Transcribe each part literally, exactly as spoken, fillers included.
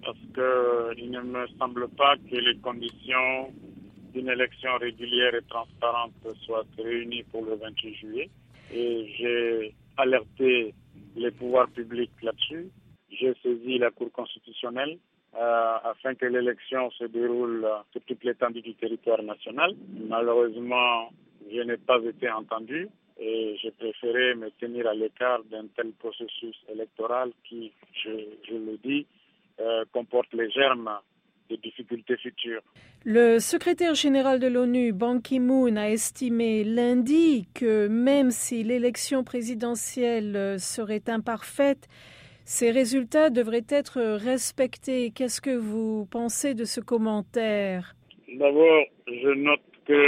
parce qu'il ne me semble pas que les conditions d'une élection régulière et transparente soient réunies pour le vingt-huit juillet. Et j'ai alerté les pouvoirs publics là-dessus. J'ai saisi la Cour constitutionnelle euh, afin que l'élection se déroule sur toute l'étendue du territoire national. Malheureusement, je n'ai pas été entendu et j'ai préféré me tenir à l'écart d'un tel processus électoral qui, je, je le dis, euh, comporte les germes des difficultés futures. Le secrétaire général de l'ONU, Ban Ki-moon, a estimé lundi que même si l'élection présidentielle serait imparfaite, ces résultats devraient être respectés. Qu'est-ce que vous pensez de ce commentaire? D'abord, je note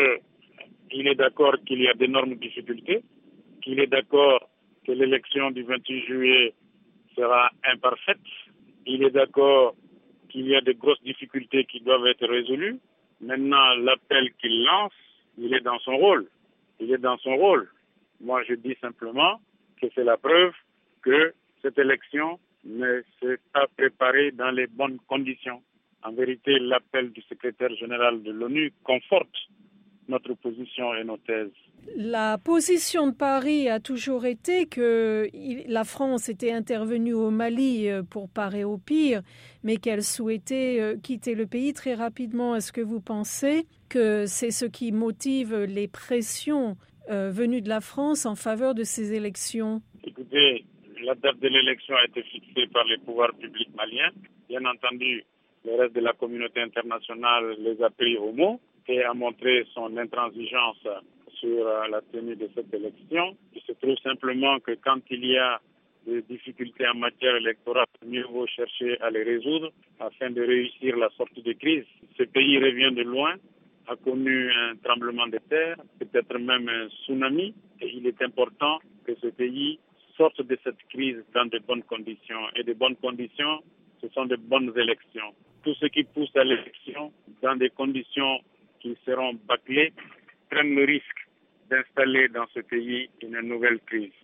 qu'il est d'accord qu'il y a d'énormes difficultés, qu'il est d'accord que l'élection du vingt-huit juillet sera imparfaite. Il est d'accord qu'il y a de grosses difficultés qui doivent être résolues. Maintenant, l'appel qu'il lance, il est dans son rôle. Il est dans son rôle. Moi, je dis simplement que c'est la preuve que cette élection ne s'est pas préparée dans les bonnes conditions. En vérité, l'appel du secrétaire général de l'ONU conforte notre position et nos thèses. La position de Paris a toujours été que la France était intervenue au Mali pour parer au pire, mais qu'elle souhaitait quitter le pays très rapidement. Est-ce que vous pensez que c'est ce qui motive les pressions venues de la France en faveur de ces élections? Écoutez, la date de l'élection a été fixée par les pouvoirs publics maliens. Bien entendu, le reste de la communauté internationale les a pris au mot et a montré son intransigeance sur la tenue de cette élection. Il se trouve simplement que quand il y a des difficultés en matière électorale, mieux vaut chercher à les résoudre afin de réussir la sortie de crise. Ce pays revient de loin, a connu un tremblement de terre, peut-être même un tsunami, et il est important que ce pays sorte de cette crise dans de bonnes conditions. Et de bonnes conditions, ce sont de bonnes élections. Tout ce qui pousse à l'élection dans des conditions qui seront bâclées prennent le risque d'installer dans ce pays une nouvelle crise.